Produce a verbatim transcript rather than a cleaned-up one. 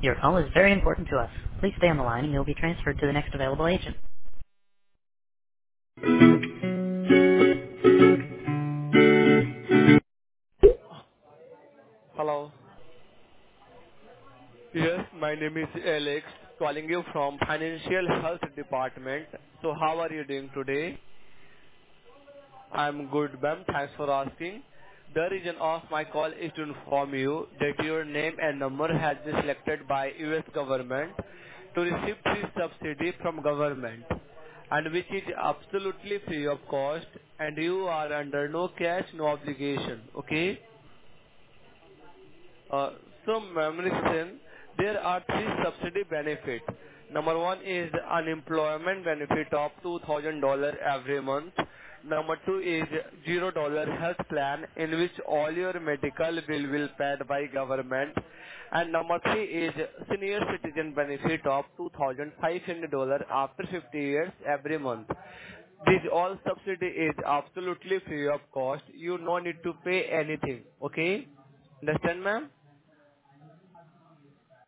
Your call is very important to us. Please stay on the line and you'll be transferred to the next available agent. Hello. Yes, my name is Alex, calling you from Financial Health Department. So how are you doing today? I'm good, ma'am. Thanks for asking. The reason of my call is to inform you that your name and number has been selected by U S government to receive free subsidy from government, and which is absolutely free of cost, and you are under no cash, no obligation. Okay? Uh, so, ma'am, listen, there are three subsidy benefits. Number one is the unemployment benefit of two thousand dollars every month. Number two is zero dollar health plan in which all your medical bill will paid by government. And number three is senior citizen benefit of two thousand five hundred dollars after fifty years every month. This all subsidy is absolutely free of cost. You no need to pay anything. Okay? Understand, ma'am?